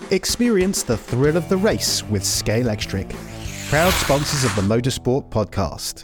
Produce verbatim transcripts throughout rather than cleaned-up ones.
Experience the thrill of the race with Scalextric, proud sponsors of the Motorsport Podcast.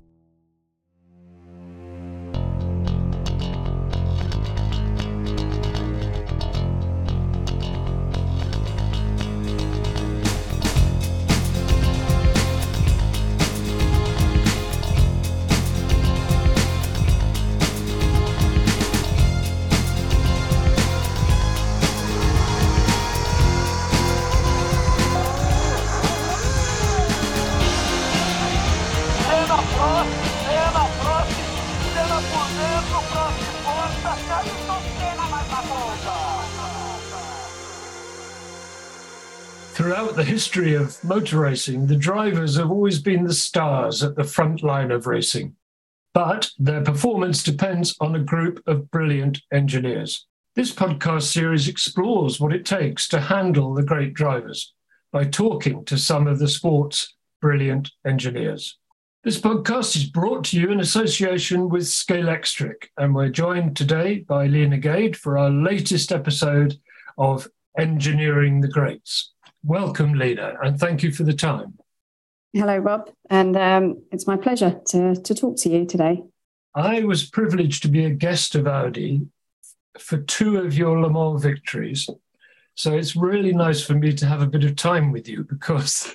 Throughout the history of motor racing, the drivers have always been the stars at the front line of racing, but their performance depends on a group of brilliant engineers. This podcast series explores what it takes to handle the great drivers by talking to some of the sport's brilliant engineers. This podcast is brought to you in association with Scalextric, and we're joined today by Lena Gade for our latest episode of Engineering the Greats. Welcome, Lena, and thank you for the time. Hello, Rob, and um, it's my pleasure to, to talk to you today. I was privileged to be a guest of Audi for two of your Le Mans victories, so it's really nice for me to have a bit of time with you because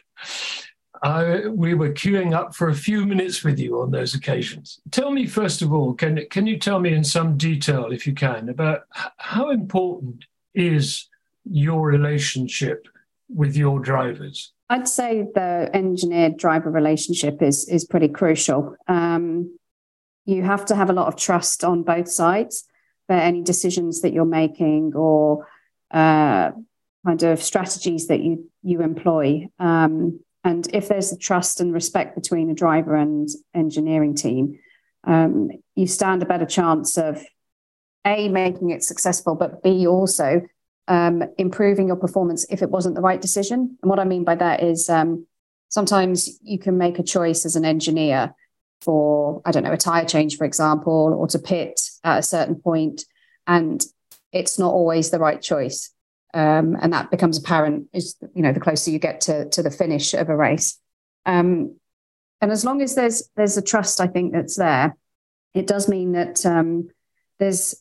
I, we were queuing up for a few minutes with you on those occasions. Tell me, first of all, can, can you tell me in some detail, if you can, about how important is your relationship with your drivers? I'd say the engineer-driver relationship is is pretty crucial. Um, you have to have a lot of trust on both sides for any decisions that you're making or uh, kind of strategies that you you employ. Um, and if there's a trust and respect between the driver and engineering team, um, you stand a better chance of A, making it successful, but B, also Um, improving your performance if it wasn't the right decision. And what I mean by that is um, sometimes you can make a choice as an engineer for, I don't know, a tyre change, for example, or to pit at a certain point, and it's not always the right choice. Um, and that becomes apparent, is, you know, the closer you get to, to the finish of a race. Um, and as long as there's there's a trust, I think, that's there, it does mean that um, there's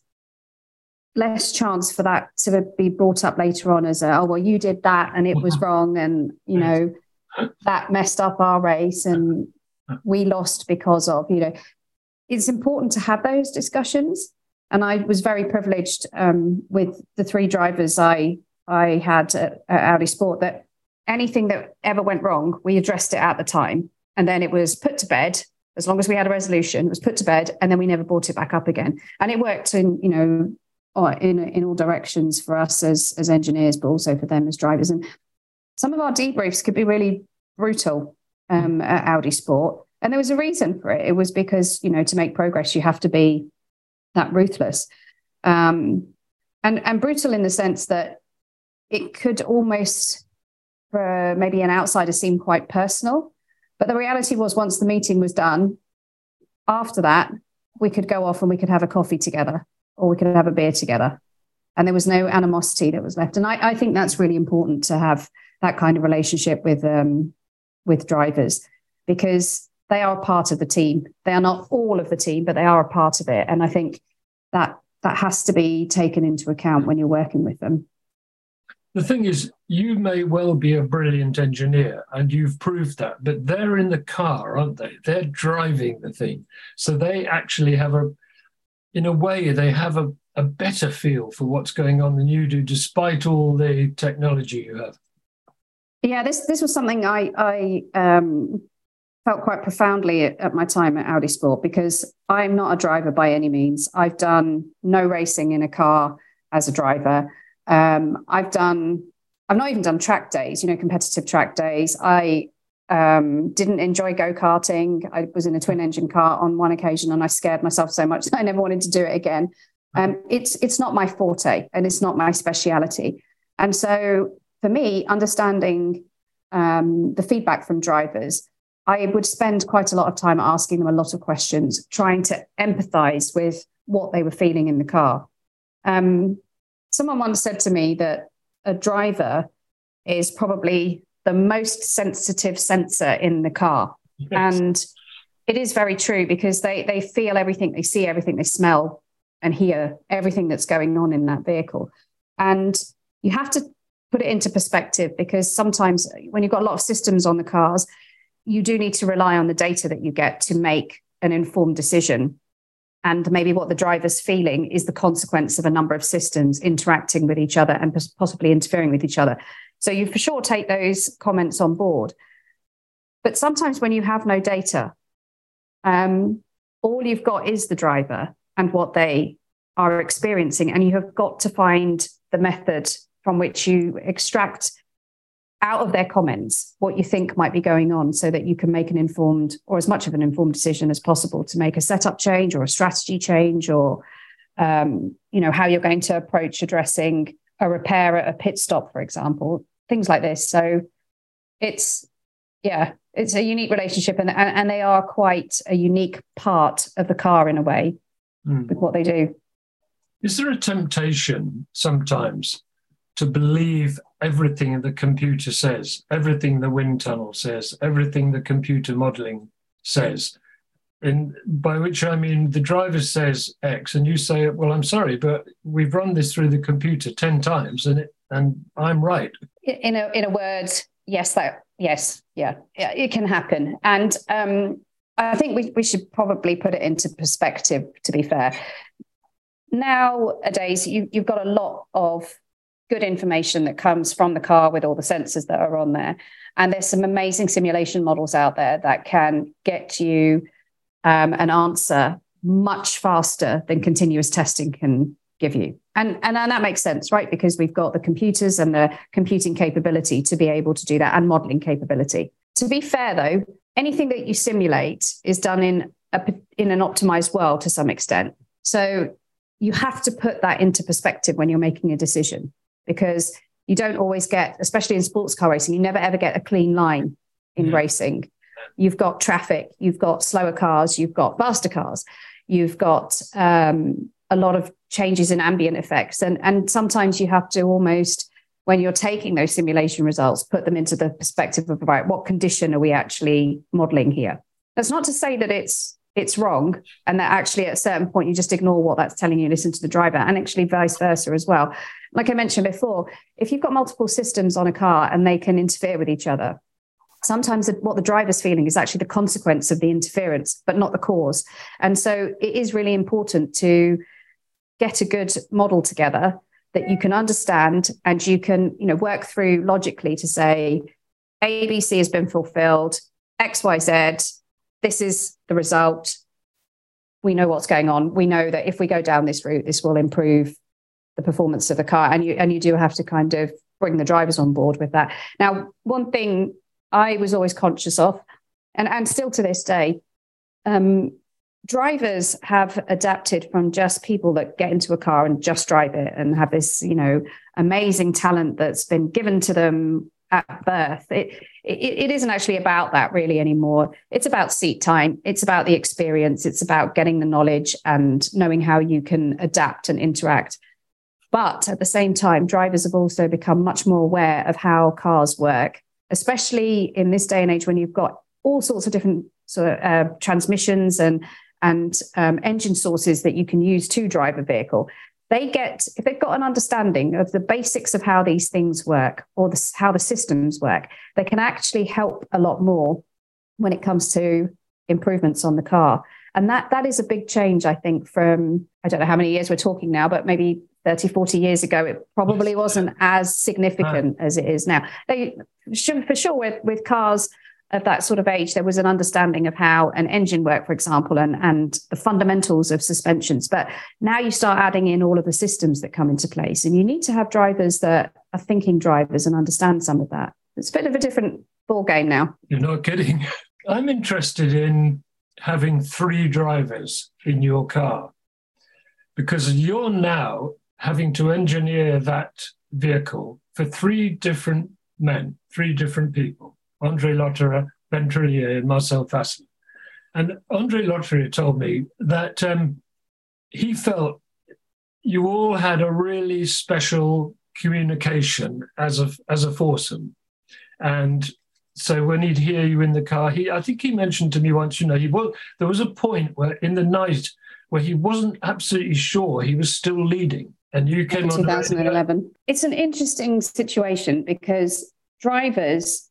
less chance for that to be brought up later on as a, oh, well, you did that and it was wrong. And, you know, that messed up our race and we lost because of, you know, it's important to have those discussions. And I was very privileged um, with the three drivers I, I had at, at Audi Sport that anything that ever went wrong, we addressed it at the time. And then it was put to bed. As long as we had a resolution, it was put to bed, and then we never brought it back up again. And it worked in, you know, in in all directions for us as as engineers, but also for them as drivers. And some of our debriefs could be really brutal um, at Audi Sport, and there was a reason for it. It was because, you know, to make progress, you have to be that ruthless, um, and and brutal in the sense that it could almost, for maybe an outsider, seem quite personal. But the reality was, once the meeting was done, after that, we could go off and we could have a coffee together, or we could have a beer together. And there was no animosity that was left. And I, I think that's really important to have that kind of relationship with um, with drivers, because they are part of the team. They are not all of the team, but they are a part of it. And I think that that has to be taken into account when you're working with them. The thing is, you may well be a brilliant engineer, and you've proved that, but they're in the car, aren't they? They're driving the thing. So they actually have a, in a way, they have a, a better feel for what's going on than you do, despite all the technology you have. Yeah, this this was something I, I um, felt quite profoundly at, at my time at Audi Sport, because I'm not a driver by any means. I've done no racing in a car as a driver. Um, I've done, I've not even done track days, you know, competitive track days. I um, didn't enjoy go-karting. I was in a twin engine car on one occasion and I scared myself so much that I never wanted to do it again. Um, it's, it's not my forte and it's not my speciality. And so for me, understanding um, the feedback from drivers, I would spend quite a lot of time asking them a lot of questions, trying to empathize with what they were feeling in the car. Um, Someone once said to me that a driver is probably the most sensitive sensor in the car. Yes. And it is very true, because they they feel everything, they see everything, they smell and hear everything that's going on in that vehicle. And you have to put it into perspective, because sometimes when you've got a lot of systems on the cars, you do need to rely on the data that you get to make an informed decision. And maybe what the driver's feeling is the consequence of a number of systems interacting with each other and possibly interfering with each other. So you for sure take those comments on board. But sometimes when you have no data, um, all you've got is the driver and what they are experiencing. And you have got to find the method from which you extract out of their comments what you think might be going on, so that you can make an informed, or as much of an informed decision as possible, to make a setup change or a strategy change, or um, you know, how you're going to approach addressing a repair at a pit stop, for example, things like this. So it's, yeah, it's a unique relationship, and, and they are quite a unique part of the car in a way mm. with what they do. Is there a temptation sometimes to believe everything the computer says, everything the wind tunnel says, everything the computer modelling says? And by which I mean the driver says X and you say, well, I'm sorry, but we've run this through the computer ten times and it, and I'm right. In a in a word, yes, that yes, yeah, yeah, it can happen. And um, I think we, we should probably put it into perspective, to be fair. Nowadays, you, you've got a lot of good information that comes from the car with all the sensors that are on there. And there's some amazing simulation models out there that can get you um, an answer much faster than continuous testing can give you. And, and, and that makes sense, right? Because we've got the computers and the computing capability to be able to do that, and modeling capability. To be fair, though, anything that you simulate is done in a, in an optimized world to some extent. So you have to put that into perspective when you're making a decision, because you don't always get, especially in sports car racing, you never ever get a clean line in yeah. racing. You've got traffic, you've got slower cars, you've got faster cars, you've got um, a lot of changes in ambient effects. And, and sometimes you have to almost, when you're taking those simulation results, put them into the perspective of, right, what condition are we actually modeling here? That's not to say that it's it's wrong, and that actually at a certain point you just ignore what that's telling you, listen to the driver, and actually vice versa as well. Like I mentioned before, if you've got multiple systems on a car and they can interfere with each other, sometimes what the driver's feeling is actually the consequence of the interference, but not the cause. And so it is really important to get a good model together that you can understand, and you can, you know, work through logically to say, A, B, C has been fulfilled, X, Y, Z, this is the result. We know what's going on. We know that if we go down this route, this will improve the performance of the car. And you and you do have to kind of bring the drivers on board with that. Now, one thing I was always conscious of, and, and still to this day, um, drivers have adapted from just people that get into a car and just drive it and have this, you know, amazing talent that's been given to them at birth. It, it, it isn't actually about that really anymore. It's about seat time. It's about the experience. It's about getting the knowledge and knowing how you can adapt and interact. But at the same time, drivers have also become much more aware of how cars work, especially in this day and age when you've got all sorts of different sort of uh, transmissions and and um, engine sources that you can use to drive a vehicle. They get, if they've got an understanding of the basics of how these things work, or the, how the systems work, they can actually help a lot more when it comes to improvements on the car. And that that is a big change, I think, from, I don't know how many years we're talking now, but maybe thirty, forty years ago, it probably wasn't as significant as it is now. They, for sure, with, with cars of that sort of age, there was an understanding of how an engine worked, for example, and, and the fundamentals of suspensions. But now you start adding in all of the systems that come into place, and you need to have drivers that are thinking drivers and understand some of that. It's a bit of a different ball game now. You're not kidding. I'm interested in having three drivers in your car, because you're now having to engineer that vehicle for three different men, three different people. Andre Lotterer, Ben Trillier, and Marcel Fassler. And Andre Lotterer told me that um, he felt you all had a really special communication as a as a foursome. And so when he'd hear you in the car, he I think he mentioned to me once, you know, he was there was a point where in the night where he wasn't absolutely sure he was still leading, and you came on. twenty eleven. It's an interesting situation because drivers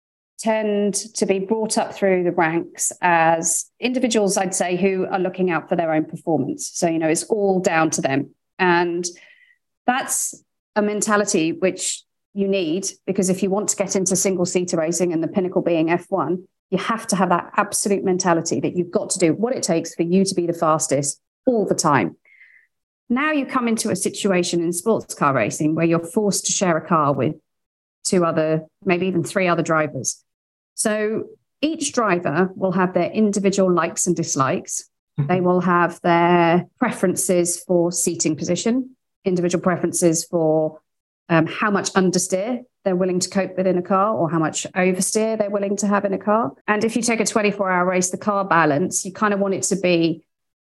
tend to be brought up through the ranks as individuals, I'd say, who are looking out for their own performance. So, you know, it's all down to them. And that's a mentality which you need, because if you want to get into single-seater racing and the pinnacle being F one, you have to have that absolute mentality that you've got to do what it takes for you to be the fastest all the time. Now you come into a situation in sports car racing where you're forced to share a car with two other, maybe even three other drivers. So each driver will have their individual likes and dislikes. They will have their preferences for seating position, individual preferences for um, how much understeer they're willing to cope with in a car or how much oversteer they're willing to have in a car. And if you take a twenty-four hour race, the car balance, you kind of want it to be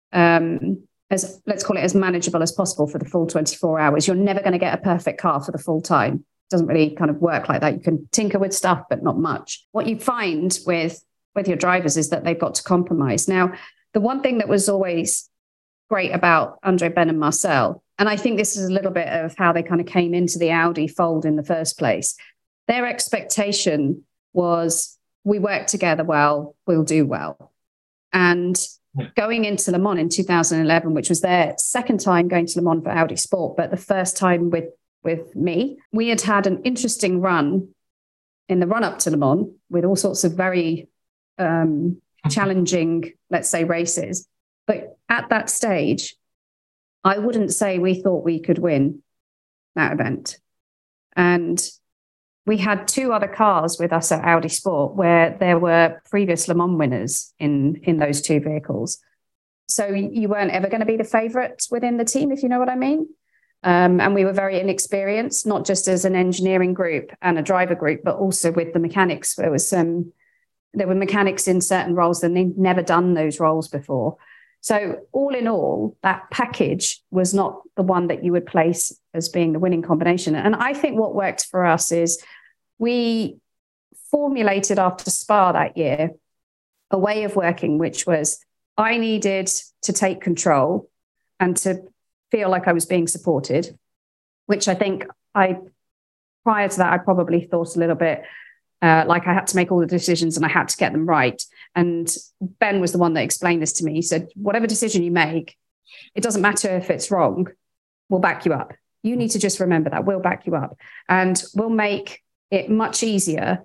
um, as, let's call it as manageable as possible for the full twenty-four hours. You're never going to get a perfect car for the full time. Doesn't really kind of work like that. You can tinker with stuff, but not much. What you find with, with your drivers is that they've got to compromise. Now, the one thing that was always great about Andre, Ben and Marcel, and I think this is a little bit of how they kind of came into the Audi fold in the first place, their expectation was we work together well, we'll do well. And going into Le Mans in two thousand eleven, which was their second time going to Le Mans for Audi Sport, but the first time with with me, we had had an interesting run in the run up to Le Mans with all sorts of very um, challenging, let's say, races. But at that stage, I wouldn't say we thought we could win that event. And we had two other cars with us at Audi Sport where there were previous Le Mans winners in, in those two vehicles. So you weren't ever going to be the favourite within the team, if you know what I mean. Um, and we were very inexperienced, not just as an engineering group and a driver group, but also with the mechanics. There was some, there were mechanics in certain roles and they'd never done those roles before. So all in all, that package was not the one that you would place as being the winning combination. And I think what worked for us is we formulated after Spa that year a way of working, which was I needed to take control and to feel like I was being supported, which I think I, prior to that, I probably thought a little bit uh, like I had to make all the decisions and I had to get them right. And Ben was the one that explained this to me. He said, whatever decision you make, it doesn't matter if it's wrong, we'll back you up. You need to just remember that we'll back you up and we'll make it much easier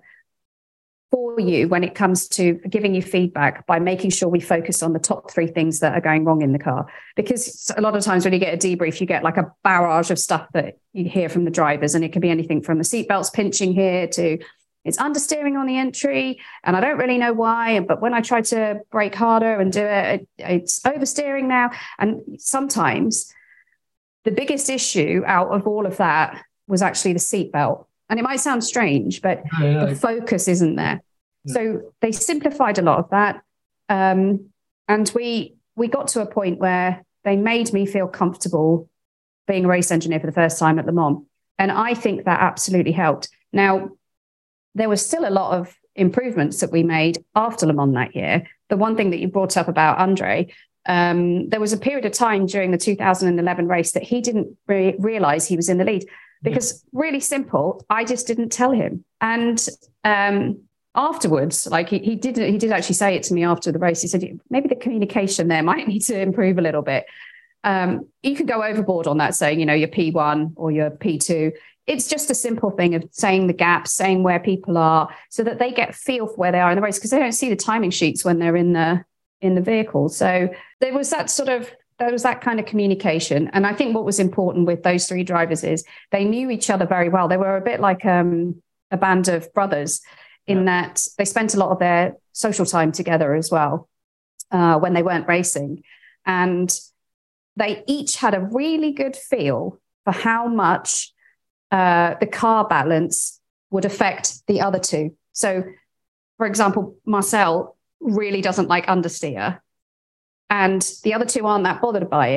for you when it comes to giving you feedback by making sure we focus on the top three things that are going wrong in the car. Because a lot of times when you get a debrief, you get like a barrage of stuff that you hear from the drivers, and it can be anything from the seatbelts pinching here to it's understeering on the entry, and I don't really know why, but when I try to brake harder and do it, it it's oversteering now. And sometimes the biggest issue out of all of that was actually the seatbelt. And it might sound strange, but yeah, the focus isn't there. Yeah. So they simplified a lot of that. Um, and we we got to a point where they made me feel comfortable being a race engineer for the first time at Le Mans. And I think that absolutely helped. Now, there was still a lot of improvements that we made after Le Mans that year. The one thing that you brought up about Andre, um, there was a period of time during the two thousand eleven race that he didn't re- realize he was in the lead. Because really simple, I just didn't tell him. And um, afterwards, like he, he did, he did actually say it to me after the race. He said, maybe the communication there might need to improve a little bit. Um, you could go overboard on that, saying, you know, you're P one or you're P two. It's just a simple thing of saying the gaps, saying where people are, so that they get a feel for where they are in the race, because they don't see the timing sheets when they're in the in the vehicle. So there was that sort of There was that kind of communication. And I think what was important with those three drivers is they knew each other very well. They were a bit like um, a band of brothers in yeah. that they spent a lot of their social time together as well uh, when they weren't racing. And they each had a really good feel for how much uh, the car balance would affect the other two. So, for example, Marcel really doesn't like understeer. And the other two aren't that bothered by it,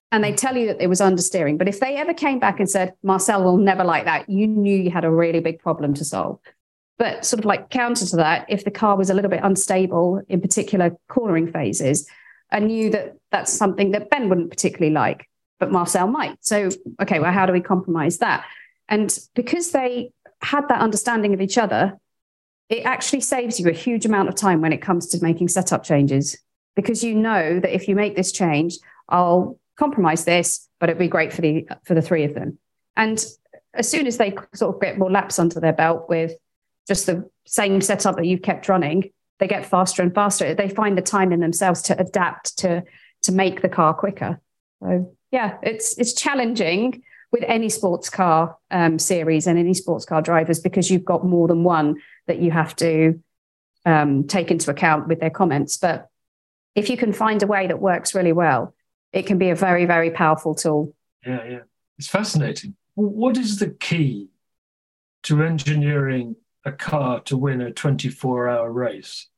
and they tell you that it was understeering. But if they ever came back and said, Marcel will never like that, you knew you had a really big problem to solve. But sort of like counter to that, if the car was a little bit unstable in particular cornering phases, I knew that that's something that Ben wouldn't particularly like, but Marcel might. So, okay, well, how do we compromise that? And because they had that understanding of each other, it actually saves you a huge amount of time when it comes to making setup changes, because you know that if you make this change, I'll compromise this, but it'd be great for the for the three of them. And as soon as they sort of get more laps under their belt with just the same setup that you've kept running, they get faster and faster. They find the time in themselves to adapt to to make the car quicker. So yeah, it's it's challenging with any sports car um, series and any sports car drivers, because you've got more than one that you have to um, take into account with their comments. But if you can find a way that works really well, it can be a very, very powerful tool. Yeah, yeah. It's fascinating. What is the key to engineering a car to win a twenty-four hour race?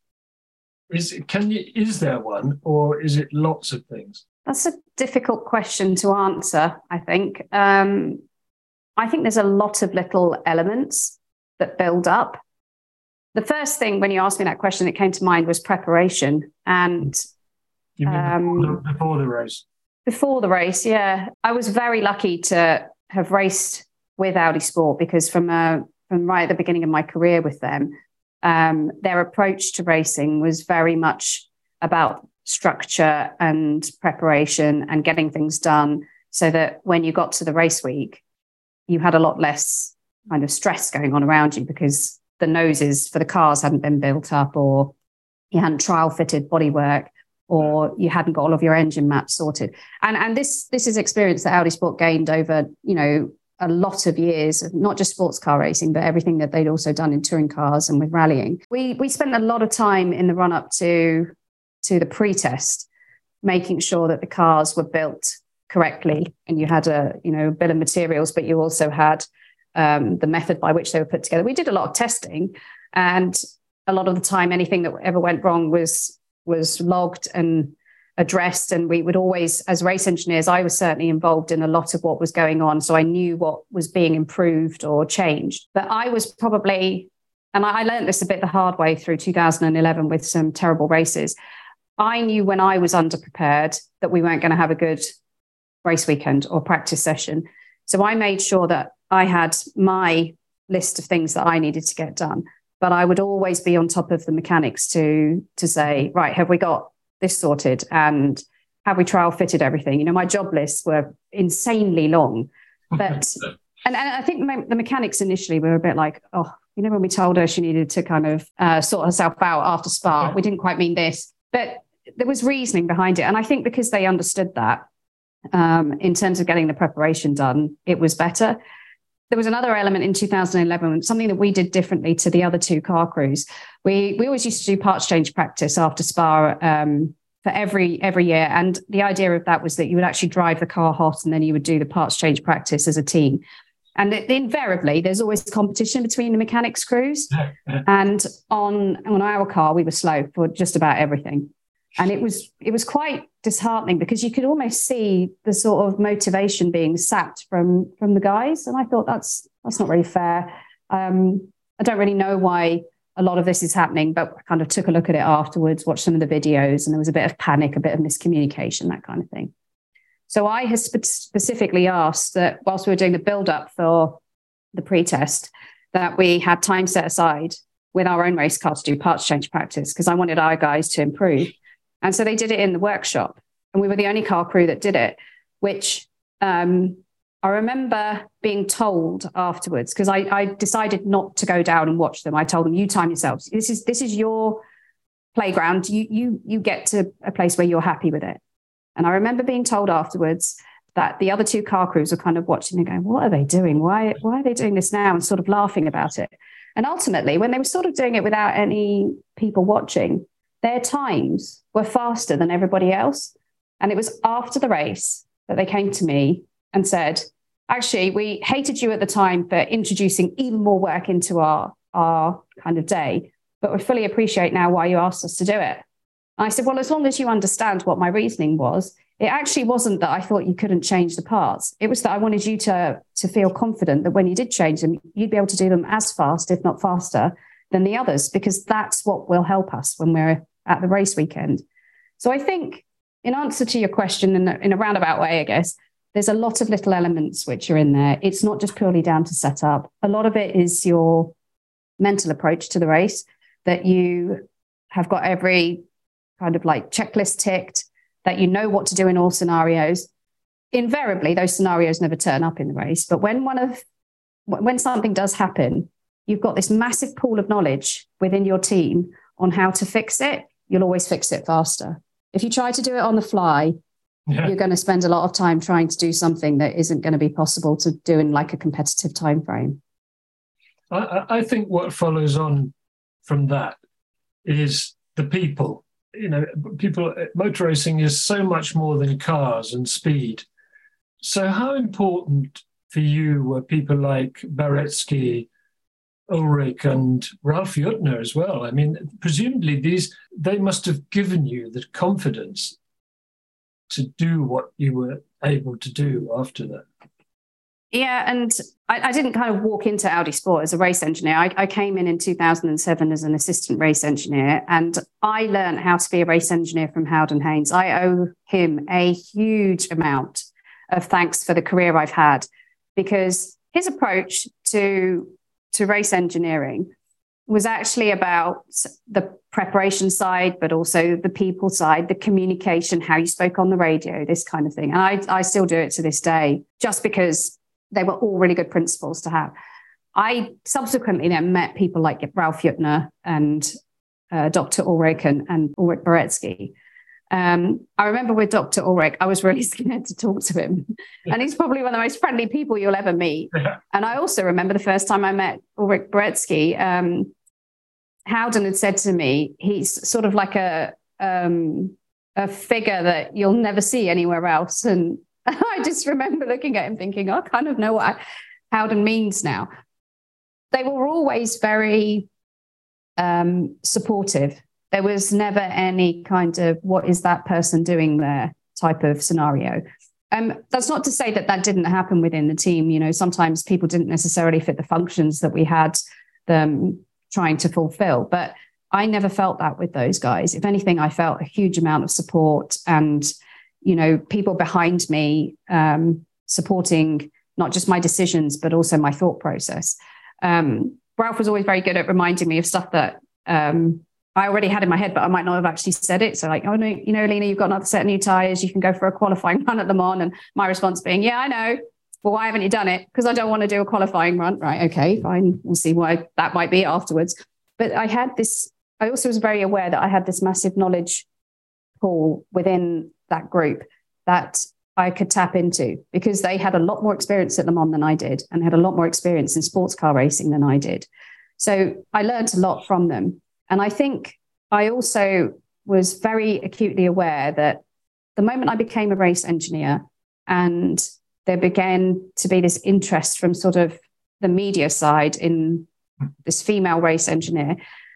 Is it, can you, is there one, or is it lots of things? That's a difficult question to answer, I think. Um, I think there's a lot of little elements that build up. The first thing when you asked me that question that came to mind was preparation. And you mean um, before, the, before the race? Before the race, yeah. I was very lucky to have raced with Audi Sport, because from, uh, from right at the beginning of my career with them, um, their approach to racing was very much about structure and preparation and getting things done, so that when you got to the race week, you had a lot less kind of stress going on around you, because the noses for the cars hadn't been built up, or you hadn't trial fitted bodywork, or you hadn't got all of your engine maps sorted. And, and this, this is experience that Audi Sport gained over, you know, a lot of years of not just sports car racing, but everything that they'd also done in touring cars and with rallying. We, we spent a lot of time in the run up to to the pre-test, making sure that the cars were built correctly, and you had a you know bill of materials, but you also had um, the method by which they were put together. We did a lot of testing, and a lot of the time, anything that ever went wrong was was logged and addressed. And we would always, as race engineers, I was certainly involved in a lot of what was going on, so I knew what was being improved or changed. But I was probably, and I learned this a bit the hard way through two thousand eleven with some terrible races. I knew when I was underprepared that we weren't going to have a good race weekend or practice session. So I made sure that I had my list of things that I needed to get done, but I would always be on top of the mechanics to, to say, right, have we got this sorted? And have we trial fitted everything? You know, my job lists were insanely long, but, and, and I think my, the mechanics initially were a bit like, oh, you know, when we told her she needed to kind of uh, sort herself out after Spa, we didn't quite mean this, but there was reasoning behind it. And I think because they understood that, um, in terms of getting the preparation done, it was better. There was another element in two thousand eleven, something that we did differently to the other two car crews. We we always used to do parts change practice after Spa um, for every every year. And the idea of that was that you would actually drive the car hot, and then you would do the parts change practice as a team. And it, invariably, there's always competition between the mechanics crews. And on, on our car, we were slow for just about everything. And it was it was quite disheartening, because you could almost see the sort of motivation being sapped from from the guys. And I thought that's that's not really fair. Um, I don't really know why a lot of this is happening, but I kind of took a look at it afterwards, watched some of the videos, and there was a bit of panic, a bit of miscommunication, that kind of thing. So I had spe- specifically asked that whilst we were doing the build-up for the pre-test, that we had time set aside with our own race car to do parts change practice, because I wanted our guys to improve. And so they did it in the workshop, and we were the only car crew that did it, which um, I remember being told afterwards, because I, I decided not to go down and watch them. I told them, you time yourselves. This is this is your playground. You you you get to a place where you're happy with it. And I remember being told afterwards that the other two car crews were kind of watching and going, what are they doing? Why, why are they doing this now? And sort of laughing about it. And ultimately, when they were sort of doing it without any people watching, their times were faster than everybody else. And it was after the race that they came to me and said, actually, we hated you at the time for introducing even more work into our, our kind of day, but we fully appreciate now why you asked us to do it. And I said, well, as long as you understand what my reasoning was, It actually wasn't that I thought you couldn't change the parts. It was that I wanted you to, to feel confident that when you did change them, you'd be able to do them as fast, if not faster, than the others, because that's what will help us when we're at the race weekend. So I think, in answer to your question, in a, in a roundabout way, I guess, there's a lot of little elements which are in there. It's not just purely down to setup. A lot of it is your mental approach to the race, that you have got every kind of like checklist ticked, that you know what to do in all scenarios. Invariably, those scenarios never turn up in the race. But when one of when something does happen, you've got this massive pool of knowledge within your team on how to fix it. You'll always fix it faster. If you try to do it on the fly, yeah. you're going to spend a lot of time trying to do something that isn't going to be possible to do in like a competitive time frame. I, I think what follows on from that is the people. You know, people, motor racing is so much more than cars and speed. So how important for you were people like Baretsky, Ullrich and Ralf Juttner as well? I mean, presumably these, they must have given you the confidence to do what you were able to do after that. Yeah, and I, I didn't kind of walk into Audi Sport as a race engineer. I, I came in in two thousand seven as an assistant race engineer, and I learned how to be a race engineer from Howden Haynes. I owe him a huge amount of thanks for the career I've had, because his approach to to race engineering was actually about the preparation side, but also the people side, the communication, how you spoke on the radio, this kind of thing. And I, I still do it to this day, just because they were all really good principles to have. I subsequently then met people like Ralf Juttner and uh, Doctor Ullrich and, and Ulrich Baretsky. Um, I remember with Doctor Ullrich, I was really scared to talk to him. Yeah. And he's probably one of the most friendly people you'll ever meet. Yeah. And I also remember the first time I met Ulrich Baretsky, um, Howden had said to me, he's sort of like a, um, a figure that you'll never see anywhere else. And I just remember looking at him thinking, I kind of know what I, Howden means now. They were always very um, supportive. There was never any kind of, what is that person doing there type of scenario. Um, that's not to say that that didn't happen within the team. You know, sometimes people didn't necessarily fit the functions that we had them trying to fulfill, but I never felt that with those guys. If anything, I felt a huge amount of support and, you know, people behind me um, supporting not just my decisions, but also my thought process. Um, Ralf was always very good at reminding me of stuff that um, I already had in my head, but I might not have actually said it. So like, oh no, you know, Lena, you've got another set of new tires. You can go for a qualifying run at Le Mans. And my response being, yeah, I know. Well, why haven't you done it? Because I don't want to do a qualifying run. Right. Okay, fine. We'll see why that might be afterwards. But I had this, I also was very aware that I had this massive knowledge pool within that group that I could tap into, because they had a lot more experience at Le Mans than I did, and had a lot more experience in sports car racing than I did. So I learned a lot from them. And I think I also was very acutely aware that the moment I became a race engineer and there began to be this interest from sort of the media side in this female race engineer,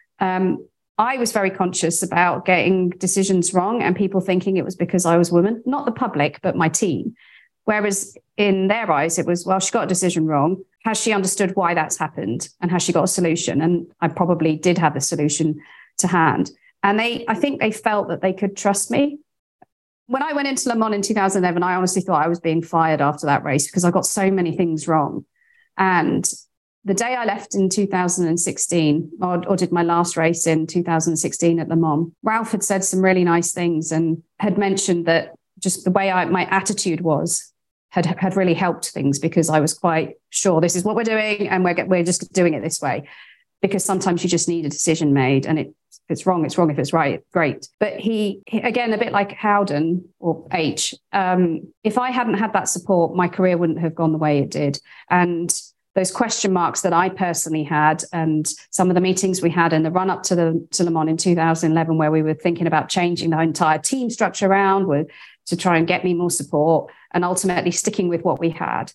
um, I was very conscious about getting decisions wrong and people thinking it was because I was a woman, not the public, but my team. Whereas in their eyes, it was, well, she got a decision wrong. Has she understood why that's happened? And has she got a solution? And I probably did have the solution to hand. And they, I think they felt that they could trust me. When I went into Le Mans in two thousand eleven, I honestly thought I was being fired after that race because I got so many things wrong. And the day I left in two thousand sixteen, or, or did my last race in two thousand sixteen at Le Mans, Ralf had said some really nice things and had mentioned that just the way I, my attitude was had, had really helped things, because I was quite sure this is what we're doing and we're, we're just doing it this way. Because sometimes you just need a decision made, and it, if it's wrong, it's wrong. If it's right, great. But he, he again, a bit like Howden or H, um, if I hadn't had that support, my career wouldn't have gone the way it did. And those question marks that I personally had, and some of the meetings we had in the run up to the to Le Mans in two thousand eleven, where we were thinking about changing the entire team structure around with, to try and get me more support, and ultimately sticking with what we had.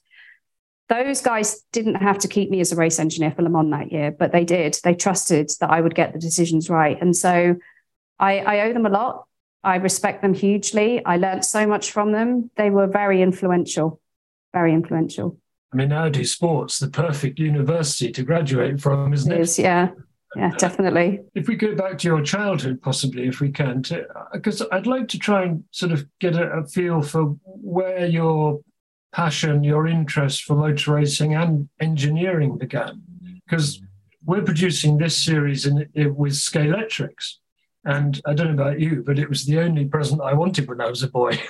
Those guys didn't have to keep me as a race engineer for Le Mans that year, but they did. They trusted that I would get the decisions right. And so I, I owe them a lot. I respect them hugely. I learned so much from them. They were very influential, very influential. I mean, nowadays sports, the perfect university to graduate from, isn't it? It is, yeah. Yeah, definitely. If we go back to your childhood, possibly, if we can, because I'd like to try and sort of get a, a feel for where your passion, your interest for motor racing and engineering began. Because we're producing this series in, in, with Scalextric. And I don't know about you, but it was the only present I wanted when I was a boy.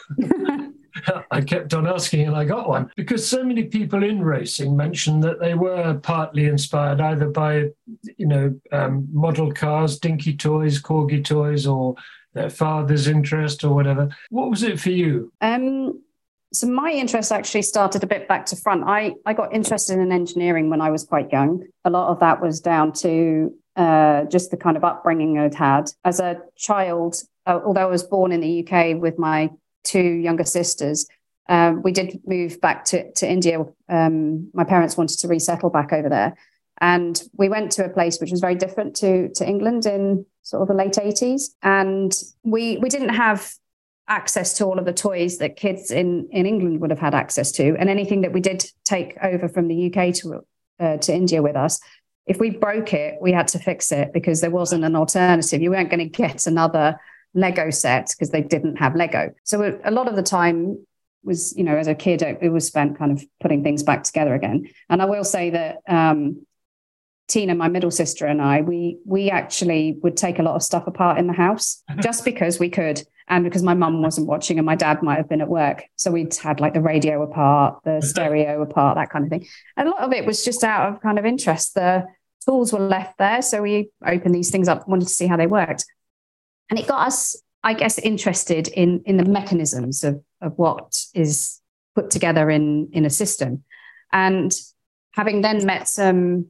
I kept on asking and I got one, because so many people in racing mentioned that they were partly inspired either by, you know, um, model cars, dinky toys, corgi toys, or their father's interest or whatever. What was it for you? Um, so my interest actually started a bit back to front. I, I got interested in engineering when I was quite young. A lot of that was down to uh, just the kind of upbringing I'd had. As a child, uh, although I was born in the U K with my two younger sisters, um, we did move back to, to India. Um, my parents wanted to resettle back over there. And we went to a place which was very different to, to England in sort of the late eighties. And we we didn't have access to all of the toys that kids in, in England would have had access to. And anything that we did take over from the U K to, uh, to India with us, if we broke it, we had to fix it because there wasn't an alternative. You weren't going to get another Lego set because they didn't have Lego. So a lot of the time was, you know, as a kid, it was spent kind of putting things back together again. And I will say that um, Tina, my middle sister, and I, we we actually would take a lot of stuff apart in the house just because we could, and because my mum wasn't watching and my dad might have been at work. So we'd had like the radio apart, the stereo apart, that kind of thing. And a lot of it was just out of kind of interest. The tools were left there. So we opened these things up, wanted to see how they worked. And it got us, I guess, interested in, in the mechanisms of, of what is put together in, in a system. And having then met some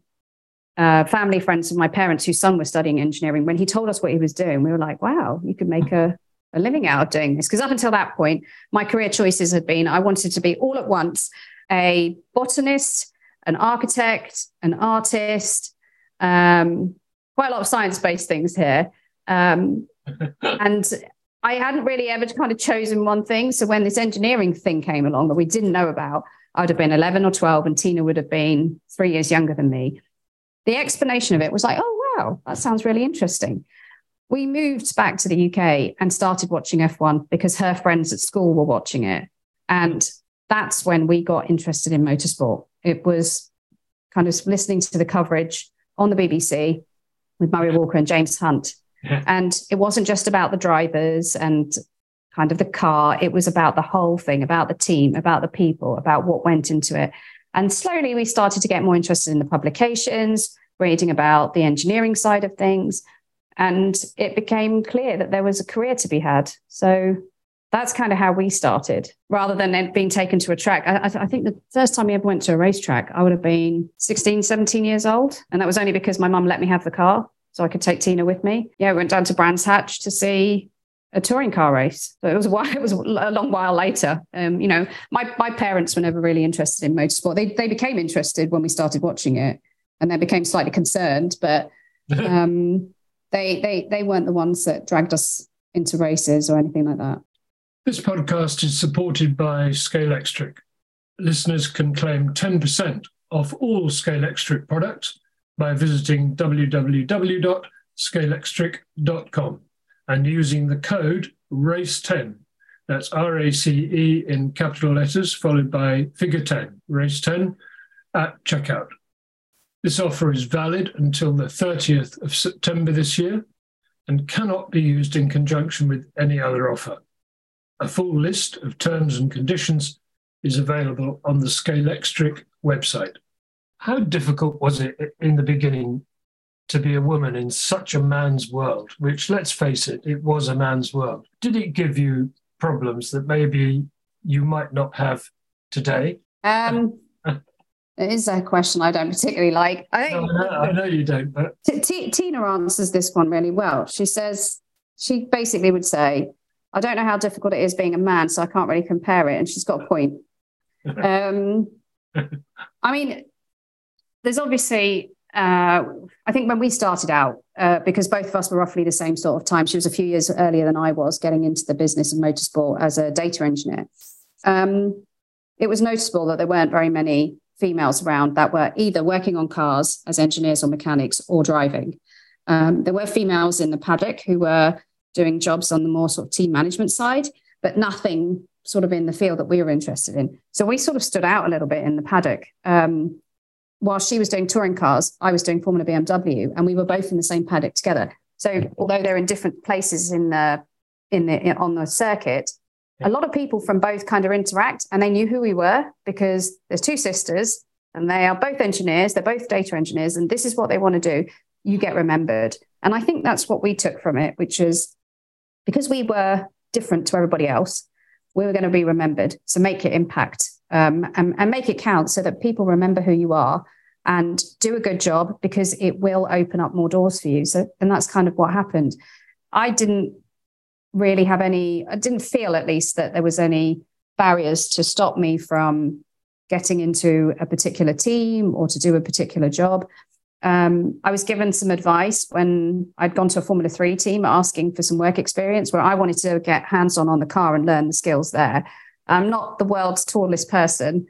uh, family friends of my parents whose son was studying engineering, when he told us what he was doing, we were like, wow, you could make a, a living out of doing this. Because up until that point, my career choices had been, I wanted to be all at once a botanist, an architect, an artist, um, quite a lot of science-based things here. Um, and I hadn't really ever kind of chosen one thing. So when this engineering thing came along that we didn't know about, I would have been eleven or twelve and Tina would have been three years younger than me. The explanation of it was like, oh, wow, that sounds really interesting. We moved back to the U K and started watching F one because her friends at school were watching it. And that's when we got interested in motorsport. It was kind of listening to the coverage on the B B C with Murray Walker and James Hunt. Yeah. And it wasn't just about the drivers and kind of the car. It was about the whole thing, about the team, about the people, about what went into it. And slowly we started to get more interested in the publications, reading about the engineering side of things. And it became clear that there was a career to be had. So that's kind of how we started, rather than being taken to a track. I, I think the first time I ever went to a racetrack, I would have been sixteen, seventeen years old. And that was only because my mum let me have the car so I could take Tina with me. Yeah, we went down to Brands Hatch to see a touring car race. So it was a while, it was a long while later. Um, you know, my, my parents were never really interested in motorsport. They they became interested when we started watching it, and they became slightly concerned, but um, they they they weren't the ones that dragged us into races or anything like that. This podcast is supported by Scalextric. Listeners can claim ten percent off all Scalextric products by visiting w w w dot scalextric dot com and using the code race ten. That's R A C E in capital letters, followed by figure ten, race ten, at checkout. This offer is valid until the thirtieth of September this year and cannot be used in conjunction with any other offer. A full list of terms and conditions is available on the Scalextric website. How difficult was it in the beginning to be a woman in such a man's world, which, let's face it, it was a man's world? Did it give you problems that maybe you might not have today? Um, it is a question I don't particularly like. I, think no, I, know, I know you don't. But T- T- Tina answers this one really well. She says, she basically would say, I don't know how difficult it is being a man, so I can't really compare it. And she's got a point. um, I mean, there's obviously uh, I think when we started out, uh, because both of us were roughly the same sort of time, she was a few years earlier than I was getting into the business of motorsport as a data engineer. Um, it was noticeable that there weren't very many females around that were either working on cars as engineers or mechanics or driving. Um, there were females in the paddock who were doing jobs on the more sort of team management side, but nothing sort of in the field that we were interested in. So we sort of stood out a little bit in the paddock. Um, while she was doing touring cars, I was doing Formula B M W, and we were both in the same paddock together. So although they're in different places in the in the in, on the circuit, a lot of people from both kind of interact, and they knew who we were because there's two sisters and they are both engineers. They're both data engineers, and this is what they want to do. You get remembered. And I think that's what we took from it, which is because we were different to everybody else, we were going to be remembered. So make it impact um, and, and make it count so that people remember who you are and do a good job, because it will open up more doors for you. So, and that's kind of what happened. I didn't really have any, I didn't feel at least that there was any barriers to stop me from getting into a particular team or to do a particular job. Um, I was given some advice when I'd gone to a Formula three team asking for some work experience, where I wanted to get hands-on on the car and learn the skills there. I'm not the world's tallest person.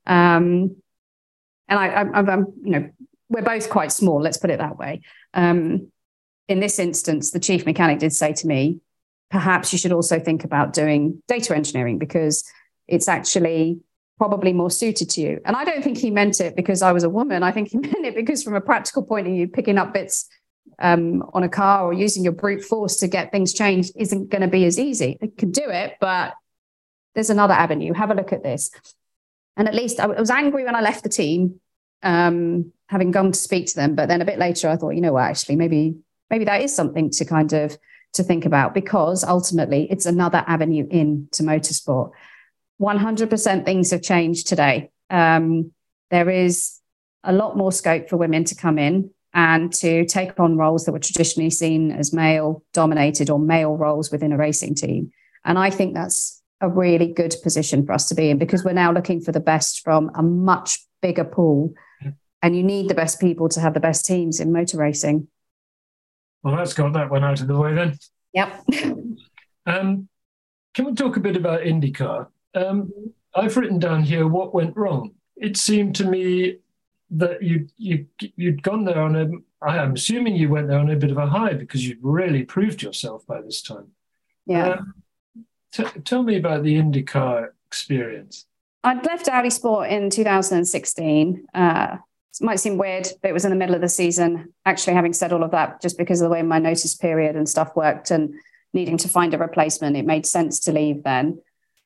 Um, and I, I, I'm, you know, we're both quite small, let's put it that way. Um, in this instance, the chief mechanic did say to me, perhaps you should also think about doing data engineering, because it's actually probably more suited to you. And I don't think he meant it because I was a woman. I think he meant it because from a practical point of view, picking up bits um, on a car or using your brute force to get things changed isn't going to be as easy. You can do it, but there's another avenue. Have a look at this. And at least I was angry when I left the team, um, having gone to speak to them. But then a bit later, I thought, you know what, actually, maybe, maybe that is something to kind of to think about, because ultimately it's another avenue into motorsport. one hundred percent things have changed today. Um, there is a lot more scope for women to come in and to take on roles that were traditionally seen as male dominated or male roles within a racing team. And I think that's a really good position for us to be in, because we're now looking for the best from a much bigger pool. And you need the best people to have the best teams in motor racing. Well, that's got that one out of the way then. Yep. um, can we talk a bit about IndyCar? Um, I've written down here what went wrong. It seemed to me that you you you'd gone there on a. I'm assuming you went there on a bit of a high, because you'd really proved yourself by this time. Yeah. Um, t- tell me about the IndyCar experience. I'd left Audi Sport in two thousand sixteen. Uh, it might seem weird, but it was in the middle of the season. Actually, having said all of that, just because of the way my notice period and stuff worked and needing to find a replacement, it made sense to leave then.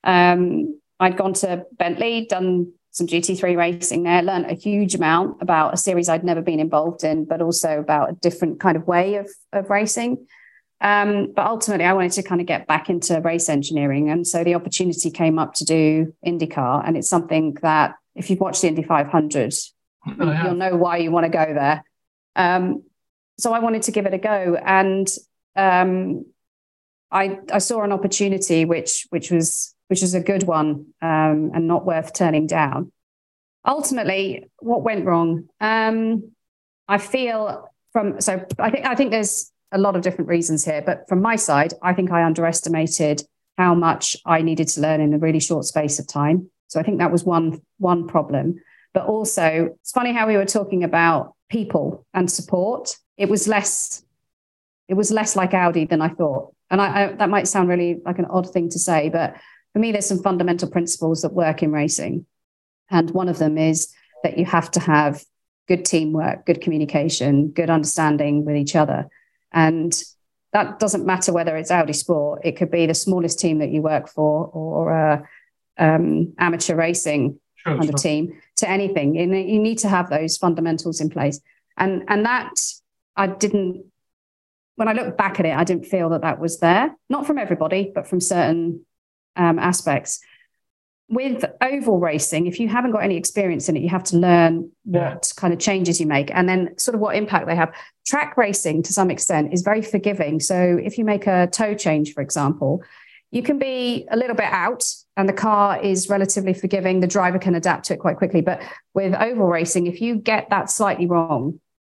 Um, I'd gone to Bentley, done some G T three racing there, learned a huge amount about a series I'd never been involved in, but also about a different kind of way of, of racing. Um, but ultimately, I wanted to kind of get back into race engineering. And so the opportunity came up to do IndyCar. And it's something that if you've watched the Indy five hundred, you'll know why you want to go there. Um, so I wanted to give it a go. And um, I, I saw an opportunity which which was which was a good one um, and not worth turning down. Ultimately, what went wrong? Um, I feel from so I think I think there's a lot of different reasons here, but from my side, I think I underestimated how much I needed to learn in a really short space of time. So I think that was one one problem. But also, it's funny how we were talking about people and support. It was less it was less like Audi than I thought. And I, I, that might sound really like an odd thing to say, but for me, there's some fundamental principles that work in racing. And one of them is that you have to have good teamwork, good communication, good understanding with each other. And that doesn't matter whether it's Audi Sport. It could be the smallest team that you work for, or uh, um, amateur racing Sure, kind sure. of team, to anything. You, you need to have those fundamentals in place. And, and that I didn't, when I look back at it, I didn't feel that that was there, not from everybody, but from certain um, aspects. With oval racing, if you haven't got any experience in it, you have to learn what Yeah. kind of changes you make and then sort of what impact they have. Track racing, to some extent, is very forgiving. So if you make a toe change, for example, you can be a little bit out and the car is relatively forgiving. The driver can adapt to it quite quickly. But with oval racing, if you get that slightly wrong,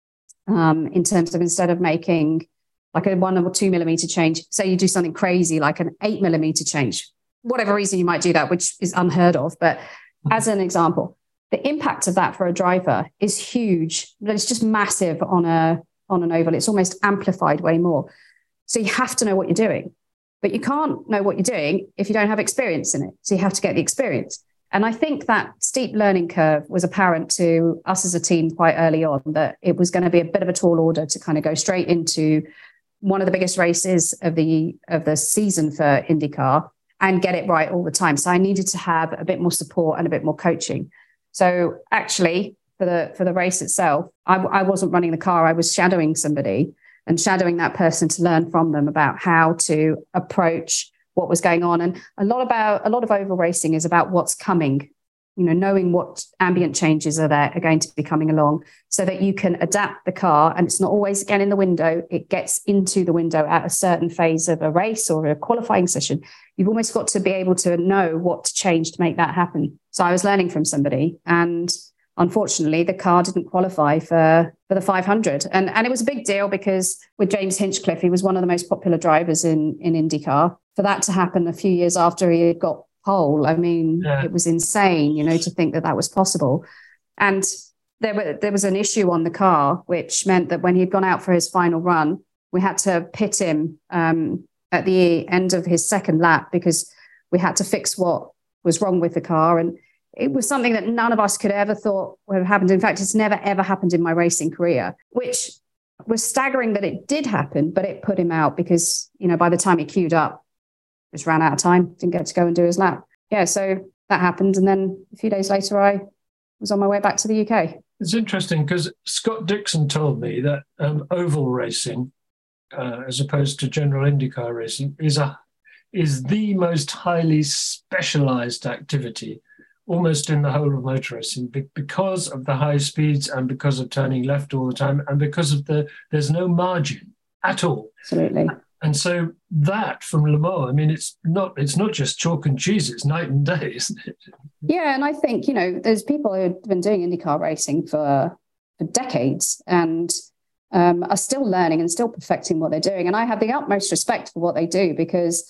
um, in terms of instead of making like a one or two millimeter change, say you do something crazy like an eight millimeter change, whatever reason you might do that, which is unheard of. But as an example, the impact of that for a driver is huge. It's just massive on a on an oval. It's almost amplified way more. So you have to know what you're doing, but you can't know what you're doing if you don't have experience in it. So you have to get the experience. And I think that steep learning curve was apparent to us as a team quite early on, that it was going to be a bit of a tall order to kind of go straight into one of the biggest races of the of the season for IndyCar and get it right all the time. So I needed to have a bit more support and a bit more coaching. So actually, for the for the race itself, I, I wasn't running the car. I was shadowing somebody and shadowing that person to learn from them about how to approach what was going on. And a lot about a lot of oval racing is about what's coming, you know, knowing what ambient changes are there are going to be coming along so that you can adapt the car. And it's not always again in the window. It gets into the window at a certain phase of a race or a qualifying session. You've almost got to be able to know what to change to make that happen. So I was learning from somebody, and unfortunately, the car didn't qualify for, for the five hundred. And, and it was a big deal because with James Hinchcliffe, he was one of the most popular drivers in, in IndyCar. For that to happen a few years after he had got pole, I mean, yeah. It was insane, you know, to think that that was possible. And there, were, there was an issue on the car, which meant that when he'd gone out for his final run, we had to pit him um, at the end of his second lap because we had to fix what was wrong with the car. And it was something that none of us could ever thought would have happened. In fact, it's never, ever happened in my racing career, which was staggering that it did happen, but it put him out because, you know, by the time he queued up, just ran out of time, didn't get to go and do his lap. Yeah, so that happened. And then a few days later, I was on my way back to the U K. It's interesting because Scott Dixon told me that um, oval racing, uh, as opposed to general IndyCar racing, is a is the most highly specialized activity almost in the whole of motor racing because of the high speeds and because of turning left all the time and because of the there's no margin at all. Absolutely. And so that from Le Mans, I mean, it's not it's not just chalk and cheese, it's night and day, isn't it? Yeah, and I think, you know, there's people who've been doing IndyCar racing for, for decades and um, are still learning and still perfecting what they're doing. And I have the utmost respect for what they do because,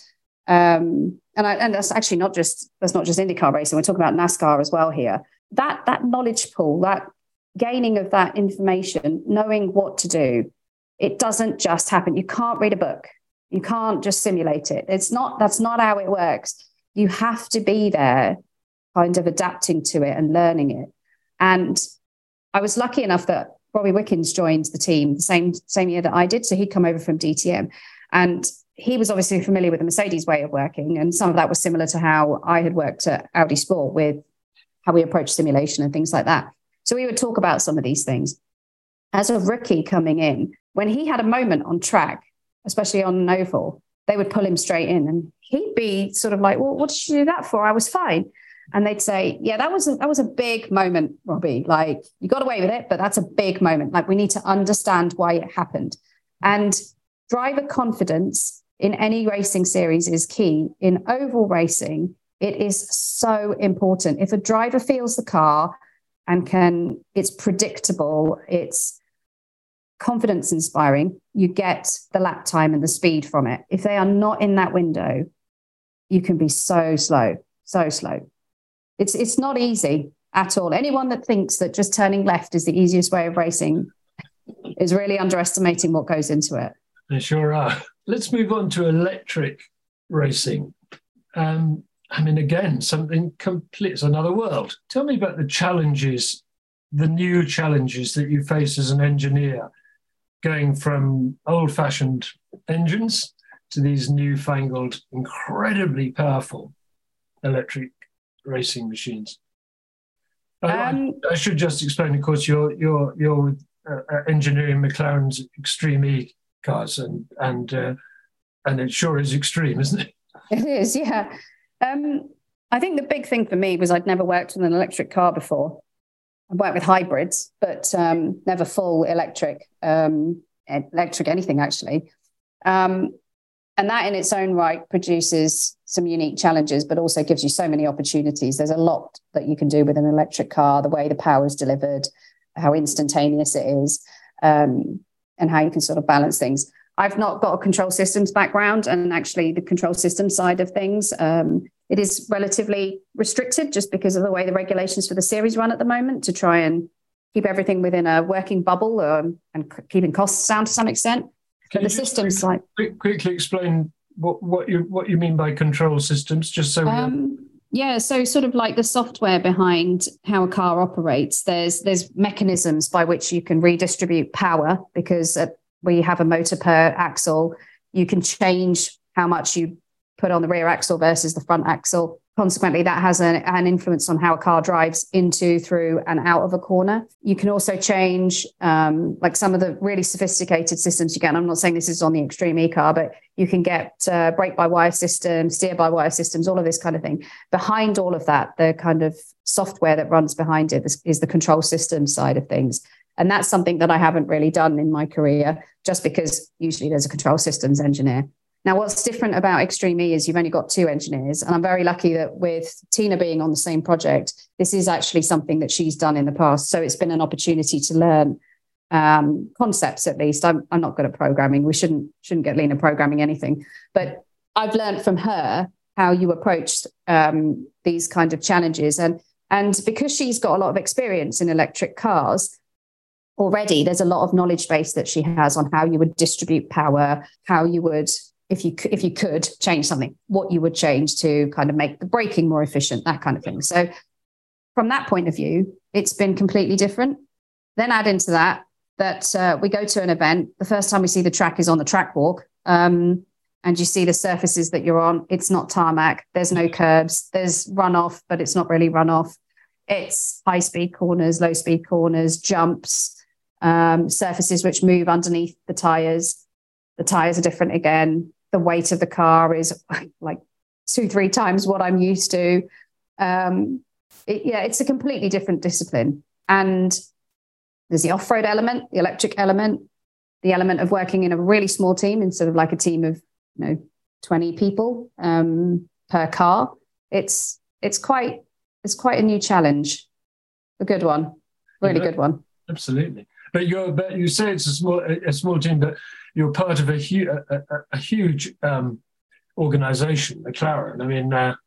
um, and, I, and that's actually not just, that's not just IndyCar racing, we're talking about NASCAR as well here. That, that knowledge pool, that gaining of that information, knowing what to do, it doesn't just happen. You can't read a book. You can't just simulate it. It's not, that's not how it works. You have to be there kind of adapting to it and learning it. And I was lucky enough that Robbie Wickens joined the team the same, same year that I did. So he'd come over from D T M and he was obviously familiar with the Mercedes way of working. And some of that was similar to how I had worked at Audi Sport with how we approach simulation and things like that. So we would talk about some of these things. As a rookie coming in, when he had a moment on track, especially on an oval, they would pull him straight in and he'd be sort of like, well, what did you do that for? I was fine. And they'd say, yeah, that was a, that was a big moment, Robbie. Like, you got away with it, but that's a big moment. Like, we need to understand why it happened. And driver confidence in any racing series is key. In oval racing, it is so important. If a driver feels the car and can, it's predictable, it's confidence inspiring, you get the lap time and the speed from it. If they are not in that window, you can be so slow, so slow. It's it's not easy at all. Anyone that thinks that just turning left is the easiest way of racing is really underestimating what goes into it. They sure are. Let's move on to electric racing. Um, I mean, again, something complete, it's another world. Tell me about the challenges, the new challenges that you face as an engineer, going from old-fashioned engines to these newfangled, incredibly powerful electric racing machines. Um, I, I should just explain, of course, you're you're you're uh, engineering McLaren's Extreme E cars, and and uh, and it sure is extreme, isn't it? It is, yeah. Um, I think the big thing for me was I'd never worked with an electric car before. I worked with hybrids, but um, never full electric, um, electric anything actually. Um, and that in its own right produces some unique challenges, but also gives you so many opportunities. There's a lot that you can do with an electric car, the way the power is delivered, how instantaneous it is. um, and how you can sort of balance things. I've not got a control systems background, and actually the control system side of things, um, it is relatively restricted just because of the way the regulations for the series run at the moment, to try and keep everything within a working bubble, um, and keeping costs down to some extent. But the systems like quick, quickly explain what, what you what you mean by control systems, just so we um, yeah, so sort of like the software behind how a car operates. There's there's mechanisms by which you can redistribute power, because uh, we have a motor per axle. You can change how much you put on the rear axle versus the front axle. Consequently, that has an, an influence on how a car drives into, through, and out of a corner. You can also change, um, like some of the really sophisticated systems you get. And I'm not saying this is on the Extreme E-car, but you can get uh, brake-by-wire systems, steer-by-wire systems, all of this kind of thing. Behind all of that, the kind of software that runs behind it is, is the control system side of things. And that's something that I haven't really done in my career, just because usually there's a control systems engineer. Now, what's different about Extreme E is you've only got two engineers. And I'm very lucky that with Tina being on the same project, this is actually something that she's done in the past. So it's been an opportunity to learn um, concepts, at least. I'm, I'm not good at programming. We shouldn't, shouldn't get Lena programming anything. But I've learned from her how you approach um, these kind of challenges. And, and because she's got a lot of experience in electric cars, already there's a lot of knowledge base that she has on how you would distribute power, how you would... if you if you could change something, what you would change to kind of make the braking more efficient, that kind of thing. So from that point of view, it's been completely different. Then add into that, that uh, we go to an event, the first time we see the track is on the track walk, um, and you see the surfaces that you're on. It's not tarmac, there's no curbs, there's runoff, but it's not really runoff. It's high-speed corners, low-speed corners, jumps, um, surfaces which move underneath the tyres. The tyres are different again. The weight of the car is like two, three times what I'm used to. Um, it, yeah, it's a completely different discipline. And there's the off-road element, the electric element, the element of working in a really small team instead of like a team of, you know, twenty people um, per car. It's it's quite it's quite a new challenge, a good one, really yeah, good one. Absolutely. But you're but you say it's a small a small team, but you're part of a, hu- a, a, a huge um, organization, McLaren. I mean, uh,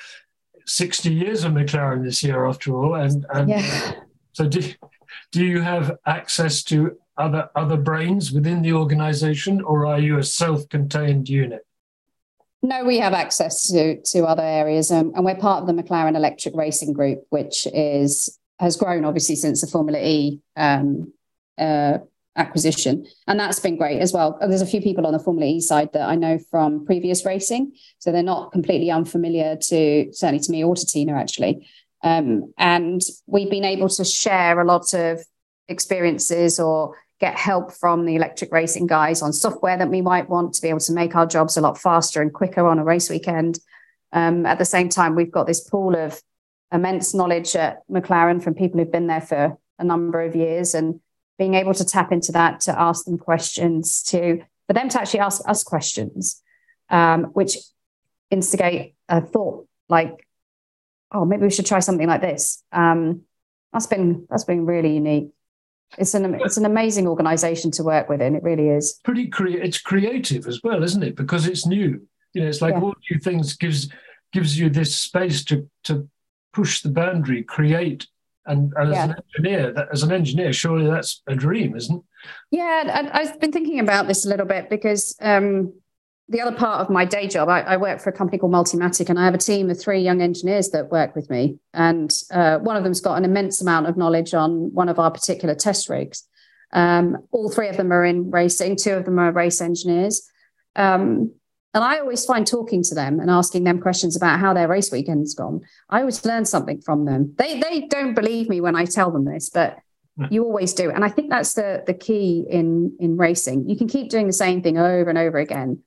sixty years of McLaren this year, after all. And, and yeah. so do, do you have access to other, other brains within the organization, or are you a self-contained unit? No, we have access to, to other areas. Um, and we're part of the McLaren Electric Racing Group, which is has grown, obviously, since the Formula E um, uh acquisition, and that's been great as well. There's a few people on the Formula E side that I know from previous racing, so they're not completely unfamiliar to, certainly to me or to Tina, actually. Um, and we've been able to share a lot of experiences or get help from the electric racing guys on software that we might want to be able to make our jobs a lot faster and quicker on a race weekend. Um, at the same time, we've got this pool of immense knowledge at McLaren from people who've been there for a number of years, and being able to tap into that, to ask them questions, to for them to actually ask us questions, um, which instigate a thought like, oh, maybe we should try something like this. Um, that's been that's been really unique. It's an it's an amazing organisation to work within. It really is. Pretty cre- It's creative as well, isn't it? Because it's new. You know, it's like yeah. all new things gives gives you this space to to push the boundary, create. And, and yeah. as an engineer, that, as an engineer, surely that's a dream, isn't it? Yeah, I, I've been thinking about this a little bit because um, the other part of my day job, I, I work for a company called Multimatic, and I have a team of three young engineers that work with me. And uh, one of them's got an immense amount of knowledge on one of our particular test rigs. Um, all three of them are in racing. Two of them are race engineers. Um, And I always find talking to them and asking them questions about how their race weekend's gone, I always learn something from them. They they don't believe me when I tell them this, but yeah. you always do. And I think that's the, the key in, in racing. You can keep doing the same thing over and over again.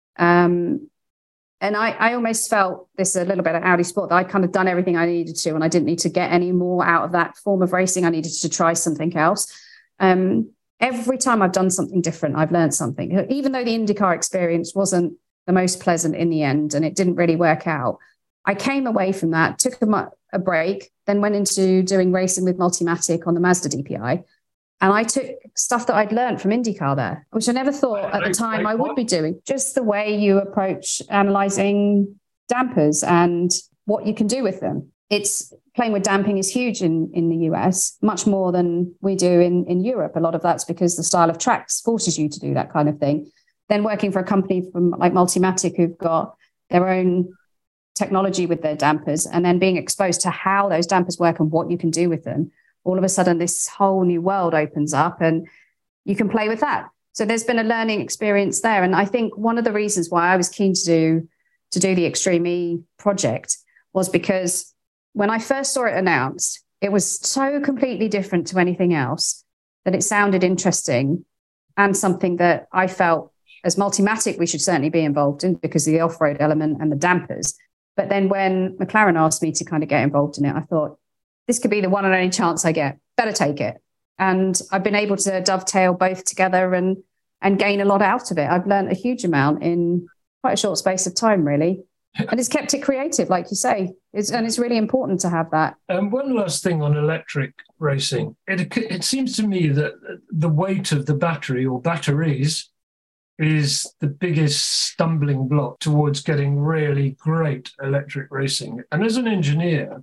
Um, and I, I almost felt this a little bit at Audi Sport, that I'd kind of done everything I needed to, and I didn't need to get any more out of that form of racing. I needed to try something else. Um, every time I've done something different, I've learned something. Even though the IndyCar experience wasn't the most pleasant in the end, and it didn't really work out, I came away from that, took a, a break, then went into doing racing with Multimatic on the Mazda D P I. And I took stuff that I'd learned from IndyCar there, which I never thought at the time like I would what? be doing. Just the way you approach analysing dampers and what you can do with them. It's playing with damping is huge in, in the U S, much more than we do in, in Europe. A lot of that's because the style of tracks forces you to do that kind of thing. Then working for a company from like Multimatic who've got their own technology with their dampers, and then being exposed to how those dampers work and what you can do with them. All of a sudden, this whole new world opens up and you can play with that. So there's been a learning experience there. And I think one of the reasons why I was keen to do, to do the Extreme E project was because when I first saw it announced, it was so completely different to anything else that it sounded interesting and something that I felt as Multimatic we should certainly be involved in because of the off-road element and the dampers. But then when McLaren asked me to kind of get involved in it, I thought, this could be the one and only chance I get. Better take it. And I've been able to dovetail both together and and gain a lot out of it. I've learned a huge amount in quite a short space of time, really. And it's kept it creative, like you say. It's, and it's really important to have that. And one last thing on electric racing. It, it seems to me that the weight of the battery or batteries is the biggest stumbling block towards getting really great electric racing. And as an engineer,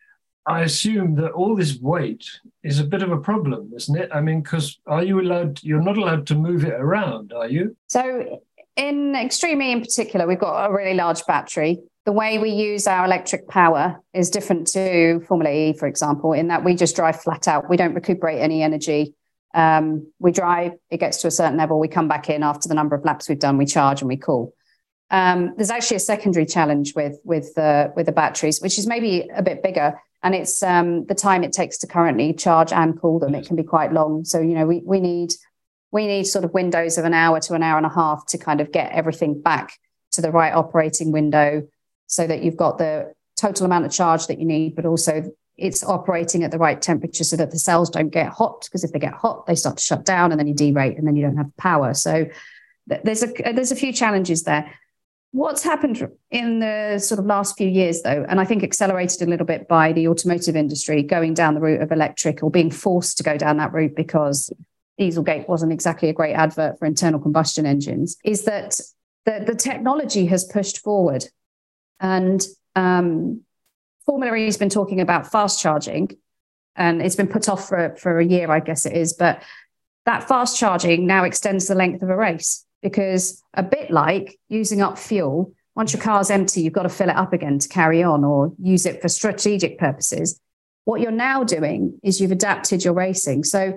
I assume that all this weight is a bit of a problem, isn't it? I mean, because are you allowed, you're not allowed to move it around, are you? So in Extreme E in particular, we've got a really large battery. The way we use our electric power is different to Formula E, for example, in that we just drive flat out. We don't recuperate any energy. Um, we drive, it gets to a certain level, we come back in after the number of laps we've done, we charge and we cool. Um, there's actually a secondary challenge with with the with the batteries, which is maybe a bit bigger. And it's um, the time it takes to currently charge and cool them. It can be quite long. So, you know, we we need we need sort of windows of an hour to an hour and a half to kind of get everything back to the right operating window so that you've got the total amount of charge that you need, but also it's operating at the right temperature so that the cells don't get hot, because if they get hot, they start to shut down and then you derate and then you don't have power. So th- there's a there's a few challenges there. What's happened in the sort of last few years, though, and I think accelerated a little bit by the automotive industry going down the route of electric or being forced to go down that route because Dieselgate wasn't exactly a great advert for internal combustion engines, is that the, the technology has pushed forward. And um, Formula E has been talking about fast charging, and it's been put off for, for a year, I guess it is. But that fast charging now extends the length of a race. Because a bit like using up fuel, once your car's empty, you've got to fill it up again to carry on or use it for strategic purposes. What you're now doing is you've adapted your racing. So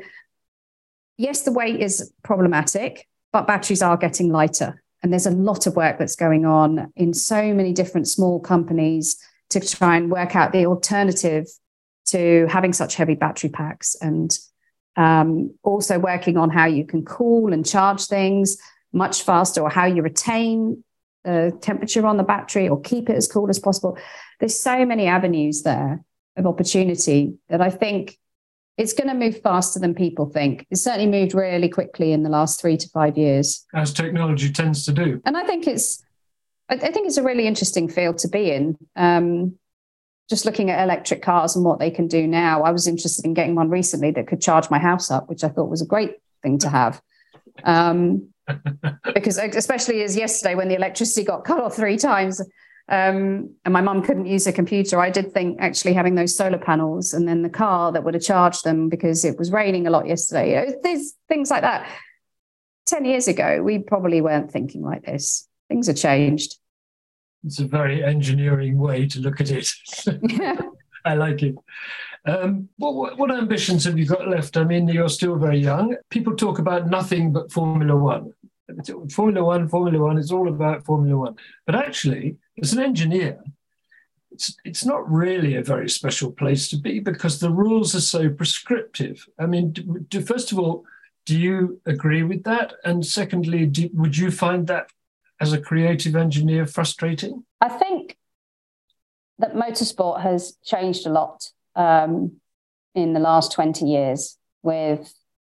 yes, the weight is problematic, but batteries are getting lighter. And there's a lot of work that's going on in so many different small companies to try and work out the alternative to having such heavy battery packs, and um, also working on how you can cool and charge things much faster, or how you retain the temperature on the battery or keep it as cool as possible. There's so many avenues there of opportunity that I think it's going to move faster than people think. It's certainly moved really quickly in the last three to five years. As technology tends to do. And I think it's, I think it's a really interesting field to be in. Um, just looking at electric cars and what they can do now, I was interested in getting one recently that could charge my house up, which I thought was a great thing to have. Um, because especially as yesterday when the electricity got cut off three times um, and my mum couldn't use her computer, I did think actually having those solar panels and then the car that would have charged them because it was raining a lot yesterday. There's things like that. Ten years ago, we probably weren't thinking like this. Things have changed. It's a very engineering way to look at it. Yeah. I like it. Um, what, what, what ambitions have you got left? I mean, you're still very young. People talk about nothing but Formula One. Formula One, Formula One, it's all about Formula One. But actually, as an engineer, it's, it's not really a very special place to be because the rules are so prescriptive. I mean, do, do, first of all, do you agree with that? And secondly, do, would you find that as a creative engineer frustrating? I think that motorsport has changed a lot um, in the last twenty years with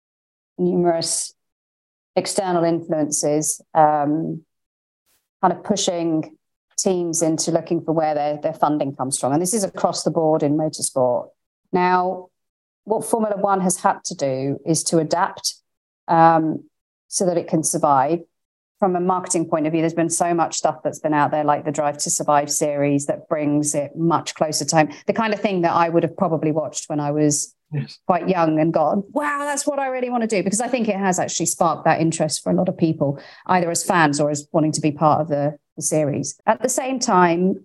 numerous external influences um, kind of pushing teams into looking for where their, their funding comes from. And this is across the board in motorsport. Now, what Formula One has had to do is to adapt um, so that it can survive. From a marketing point of view, there's been so much stuff that's been out there, like the Drive to Survive series, that brings it much closer to home. The kind of thing that I would have probably watched when I was yes. quite young and gone, wow, that's what I really want to do. Because I think it has actually sparked that interest for a lot of people, either as fans or as wanting to be part of the, the series. At the same time,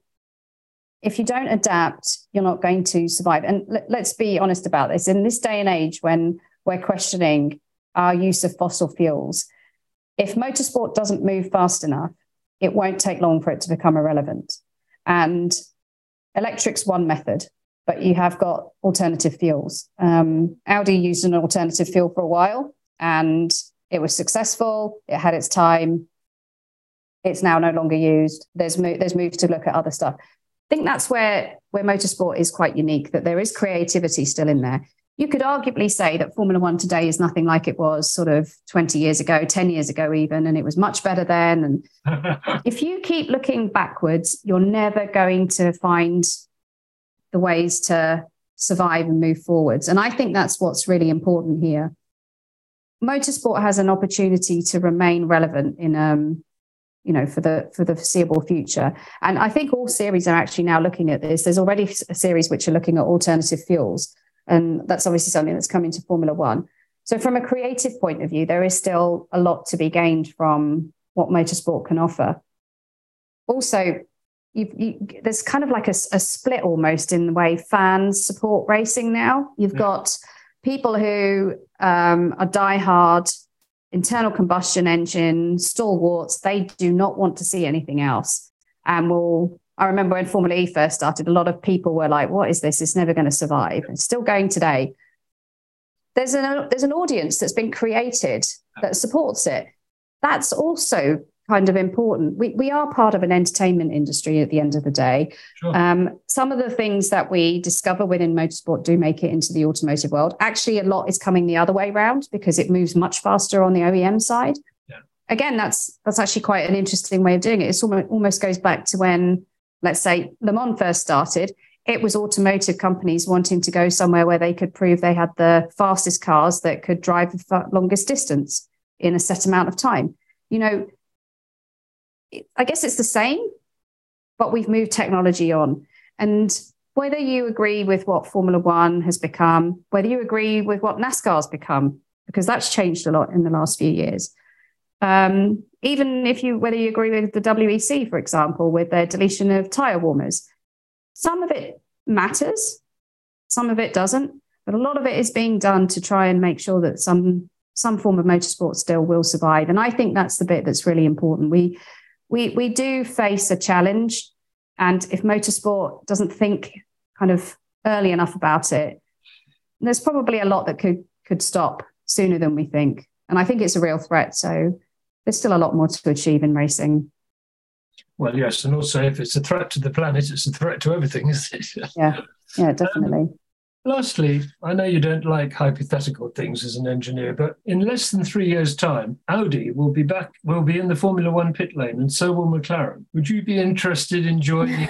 if you don't adapt, you're not going to survive. And l- let's be honest about this. In this day and age, when we're questioning our use of fossil fuels, if motorsport doesn't move fast enough, it won't take long for it to become irrelevant. And electric's one method, but you have got alternative fuels. Um, Audi used an alternative fuel for a while, and it was successful. It had its time. It's now no longer used. There's mo- there's moves to look at other stuff. I think that's where, where motorsport is quite unique, that there is creativity still in there. You could arguably say that Formula One today is nothing like it was sort of twenty years ago, ten years ago even, and it was much better then. And if you keep looking backwards, you're never going to find the ways to survive and move forwards. And I think that's what's really important here. Motorsport has an opportunity to remain relevant in, um, you know, for the for the foreseeable future. And I think all series are actually now looking at this. There's already a series which are looking at alternative fuels. And that's obviously something that's coming to Formula One. So from a creative point of view, there is still a lot to be gained from what motorsport can offer. Also, you've, you, there's kind of like a, a split almost in the way fans support racing now. You've yeah. got people who um, are diehard internal combustion engine stalwarts. They do not want to see anything else, and will. I remember when Formula E first started, a lot of people were like, what is this? It's never going to survive. It's still going today. There's an, there's an audience that's been created that supports it. That's also kind of important. We, we are part of an entertainment industry at the end of the day. Sure. Um, some of the things that we discover within motorsport do make it into the automotive world. Actually, a lot is coming the other way around because it moves much faster on the O E M side. Yeah. Again, that's that's actually quite an interesting way of doing it. It almost, almost goes back to when, let's say, Le Mans first started. It was automotive companies wanting to go somewhere where they could prove they had the fastest cars that could drive the longest distance in a set amount of time. You know, I guess it's the same, but we've moved technology on. And whether you agree with what Formula One has become, whether you agree with what NASCAR's become, because that's changed a lot in the last few years. Um, even if you, whether you agree with the W E C, for example, with their deletion of tyre warmers, some of it matters, some of it doesn't, but a lot of it is being done to try and make sure that some some form of motorsport still will survive. And I think that's the bit that's really important. We we we do face a challenge, and if motorsport doesn't think kind of early enough about it, there's probably a lot that could could stop sooner than we think. And I think it's a real threat. So there's still a lot more to achieve in racing. Well, yes. And also, if it's a threat to the planet, it's a threat to everything, isn't it? Yeah, yeah, definitely. Um, lastly, I know you don't like hypothetical things as an engineer, but in less than three years' time, Audi will be back, will be in the Formula One pit lane, and so will McLaren. Would you be interested in joining?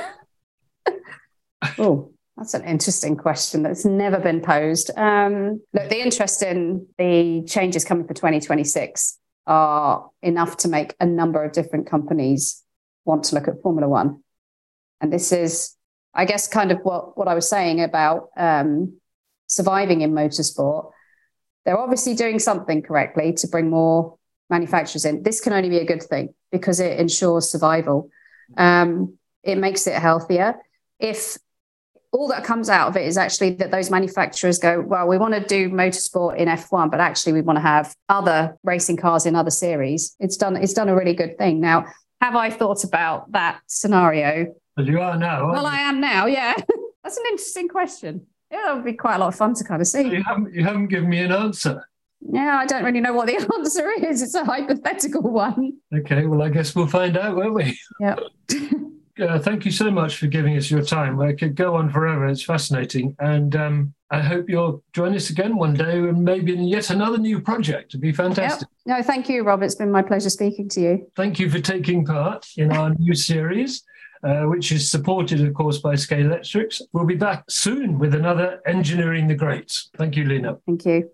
Oh, that's an interesting question that's never been posed. Um, look, the interest in the changes coming for twenty twenty-six are enough to make a number of different companies want to look at Formula One. And this is, I guess, kind of what, what I was saying about um, surviving in motorsport. They're obviously doing something correctly to bring more manufacturers in. This can only be a good thing because it ensures survival. Um, it makes it healthier. If all that comes out of it is actually that those manufacturers go, well, we want to do motorsport in F one, but actually we want to have other racing cars in other series. It's done, it's done a really good thing. Now, have I thought about that scenario? But you are now. Well, you? I am now, yeah. That's an interesting question. Yeah, that would be quite a lot of fun to kind of see. You haven't, you haven't given me an answer. Yeah, I don't really know what the answer is. It's a hypothetical one. Okay, well, I guess we'll find out, won't we? Yeah. Uh, thank you so much for giving us your time. I could go on forever. It's fascinating. And um, I hope you'll join us again one day and maybe in yet another new project. It'd be fantastic. Yep. No, thank you, Rob. It's been my pleasure speaking to you. Thank you for taking part in our new series. uh, which is supported, of course, by Scalextric. We'll be back soon with another Engineering the Greats. Thank you, Lena. Thank you.